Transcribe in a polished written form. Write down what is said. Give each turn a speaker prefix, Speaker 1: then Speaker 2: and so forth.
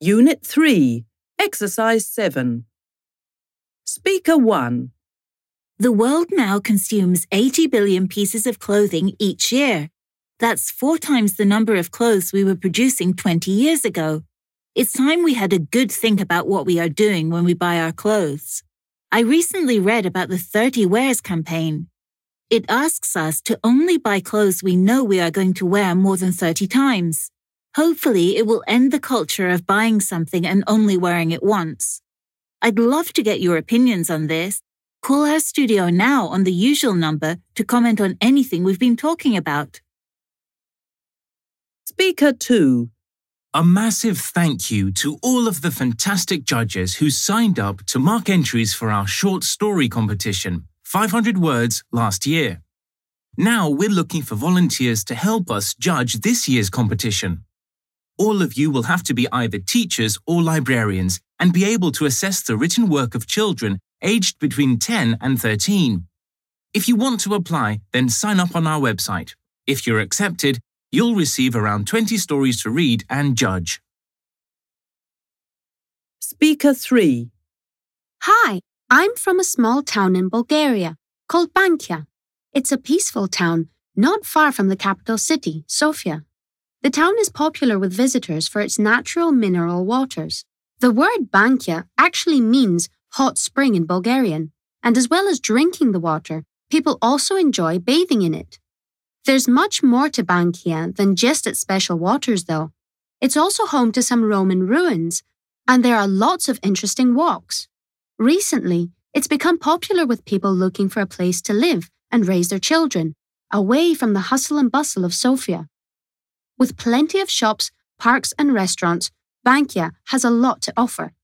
Speaker 1: Unit 3, Exercise 7. Speaker 1.
Speaker 2: The world now consumes 80 billion pieces of clothing each year. That's 4 times the number of clothes we were producing 20 years ago. It's time we had a good think about what we are doing when we buy our clothes. I recently read about the 30 Wears campaign. It asks us to only buy clothes we know we are going to wear more than 30 times. Hopefully, it will end the culture of buying something and only wearing it once. I'd love to get your opinions on this. Call our studio now on the usual number to comment on anything we've been talking about.
Speaker 1: Speaker 2.
Speaker 3: A massive thank you to all of the fantastic judges who signed up to mark entries for our short story competition, 500 words, last year. Now we're looking for volunteers to help us judge this year's competition. All of you will have to be either teachers or librarians and be able to assess the written work of children aged between 10 and 13. If you want to apply, then sign up on our website. If you're accepted, you'll receive around 20 stories to read and judge.
Speaker 1: Speaker 3.
Speaker 4: Hi, I'm from a small town in Bulgaria called Bankia. It's a peaceful town not far from the capital city, Sofia. The town is popular with visitors for its natural mineral waters. The word Bankia actually means hot spring in Bulgarian, and as well as drinking the water, people also enjoy bathing in it. There's much more to Bankia than just its special waters, though. It's also home to some Roman ruins, and there are lots of interesting walks. Recently, it's become popular with people looking for a place to live and raise their children, away from the hustle and bustle of Sofia. With plenty of shops, parks and restaurants, Bankia has a lot to offer.